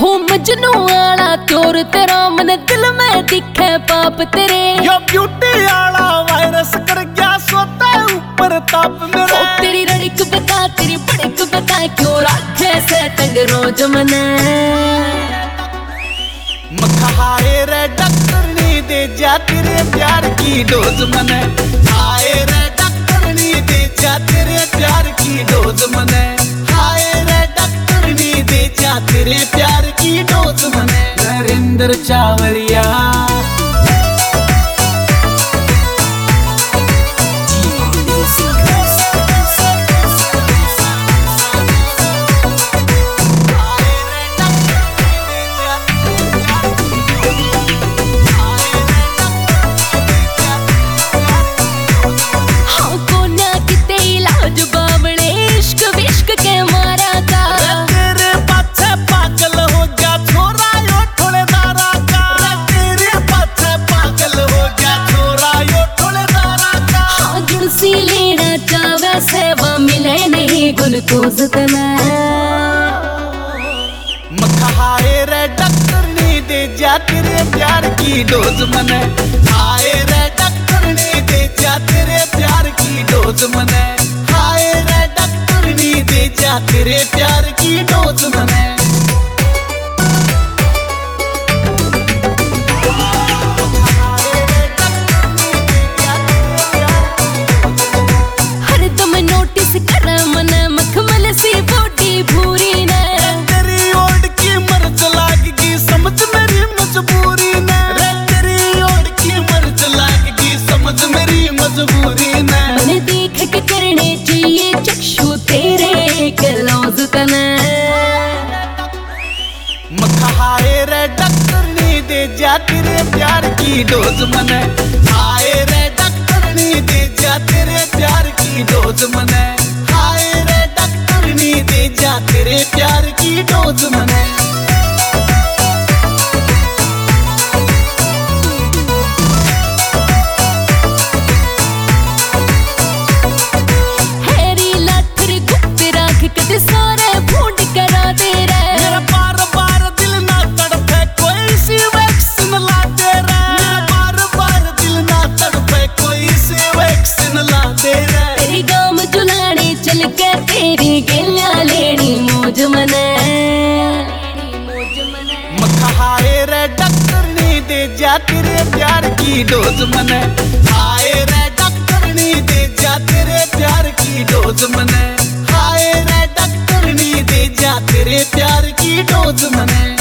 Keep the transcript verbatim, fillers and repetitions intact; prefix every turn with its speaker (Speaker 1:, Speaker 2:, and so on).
Speaker 1: हो मजनू वाला चोर तेरा मन दिल में दिखे पाप तेरे।
Speaker 2: यो ब्यूटी वाला वायरस कर गया सोता ऊपर ताप मेरे।
Speaker 1: तेरी रड़िक बता तेरी बड़िक बता क्यों रखे से तंग रोज मने।
Speaker 2: मखाए रे डॉक्टर नी दे जा तेरे प्यार की डोज मने। हाय रे डॉक्टर नी दे जा तेरे प्यार की डोज मने। हाय रे डॉक्टर नी दे जा तेरे प्यार की डोज मने। नरेंद्र चावरिया
Speaker 1: सेवा मिले नहीं गुलकोज तना।
Speaker 2: मखाए रे डॉक्टर नी दे जा तेरे प्यार की डोज मने। हाय रे डॉक्टर नी दे जा तेरे प्यार की डोज मने। हाय रे डॉक्टर नी दे जा तेरे प्यार की डोज मने। मखाए रे डॉक्टर नी दे जा तेरे प्यार की डोज मने। हाय रे डॉक्टर नी दे जा तेरे प्यार की डोज मने। हाय रे डॉक्टर नी दे जा तेरे प्यार की डोज मने।
Speaker 1: सारे भूड करा दे रे।
Speaker 2: मेरा बार बार दिल ना तड़पे कोई सी वैक्सीन ला दे रे। मेरा बार बार दिल ना तड़पे कोई सी वैक्सीन ला दे रे।
Speaker 1: तेरी गाम जुलाने चल के तेरी गेलियां लेनी मौज मने।
Speaker 2: मखाए रे डॉक्टर नी दे जा तेरे प्यार की डोज मने। हाय रे डॉक्टर नी दे जा तेरे प्यार की डोज मने। हाय रे डॉक्टर नी दे जा तेरे प्यार की डोज मने।